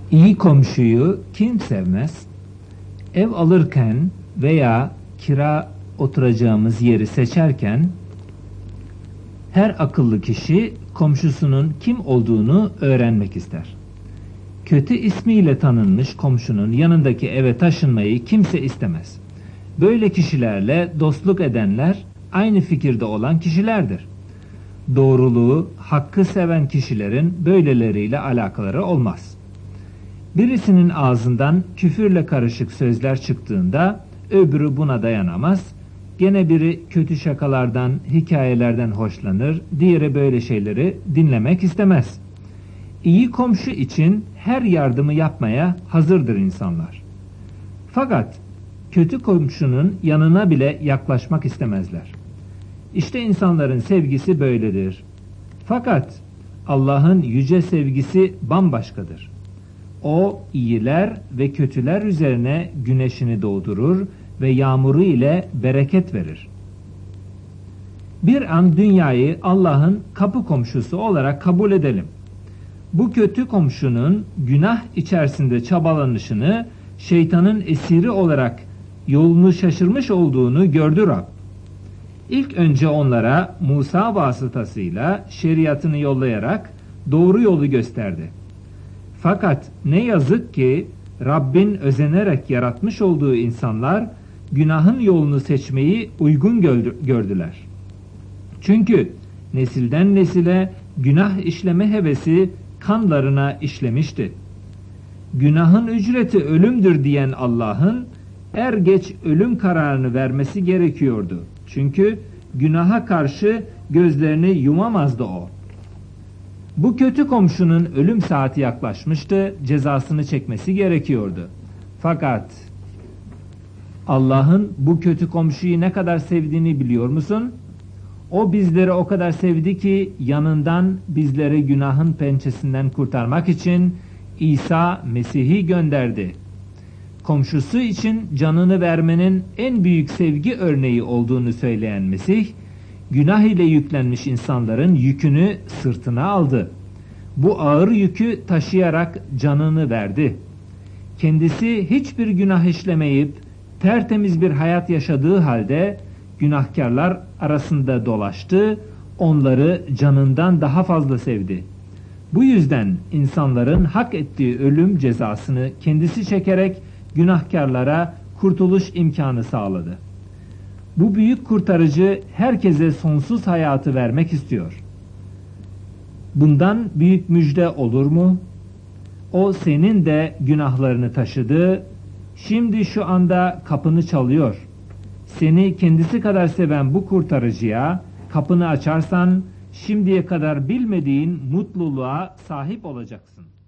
İyi komşuyu kim sevmez? Ev alırken veya kira oturacağımız yeri seçerken her akıllı kişi komşusunun kim olduğunu öğrenmek ister. Kötü ismiyle tanınmış komşunun yanındaki eve taşınmayı kimse istemez. Böyle kişilerle dostluk edenler aynı fikirde olan kişilerdir. Doğruluğu, hakkı seven kişilerin böyleleriyle alakaları olmaz. Birisinin ağzından küfürle karışık sözler çıktığında öbürü buna dayanamaz. Gene biri kötü şakalardan, hikayelerden hoşlanır, diğeri böyle şeyleri dinlemek istemez. İyi komşu için her yardımı yapmaya hazırdır insanlar. Fakat kötü komşunun yanına bile yaklaşmak istemezler. İşte insanların sevgisi böyledir. Fakat Allah'ın yüce sevgisi bambaşkadır. O iyiler ve kötüler üzerine güneşini doğdurur ve yağmuru ile bereket verir. Bir an dünyayı Allah'ın kapı komşusu olarak kabul edelim. Bu kötü komşunun günah içerisinde çabalanışını, şeytanın esiri olarak yolunu şaşırmış olduğunu gördü Rab. İlk önce onlara Musa vasıtasıyla şeriatını yollayarak doğru yolu gösterdi. Fakat ne yazık ki Rabbin özenerek yaratmış olduğu insanlar günahın yolunu seçmeyi uygun gördüler. Çünkü nesilden nesile günah işleme hevesi kanlarına işlemişti. Günahın ücreti ölümdür diyen Allah'ın er geç ölüm kararını vermesi gerekiyordu. Çünkü günaha karşı gözlerini yumamazdı o. Bu kötü komşunun ölüm saati yaklaşmıştı, cezasını çekmesi gerekiyordu. Fakat Allah'ın bu kötü komşuyu ne kadar sevdiğini biliyor musun? O bizleri o kadar sevdi ki yanından bizleri günahın pençesinden kurtarmak için İsa Mesih'i gönderdi. Komşusu için canını vermenin en büyük sevgi örneği olduğunu söyleyen Mesih, günah ile yüklenmiş insanların yükünü sırtına aldı. Bu ağır yükü taşıyarak canını verdi. Kendisi hiçbir günah işlemeyip tertemiz bir hayat yaşadığı halde günahkarlar arasında dolaştı, onları canından daha fazla sevdi. Bu yüzden insanların hak ettiği ölüm cezasını kendisi çekerek günahkarlara kurtuluş imkanı sağladı. Bu büyük kurtarıcı herkese sonsuz hayatı vermek istiyor. Bundan büyük müjde olur mu? O senin de günahlarını taşıdı. Şimdi şu anda kapını çalıyor. Seni kendisi kadar seven bu kurtarıcıya kapını açarsan şimdiye kadar bilmediğin mutluluğa sahip olacaksın.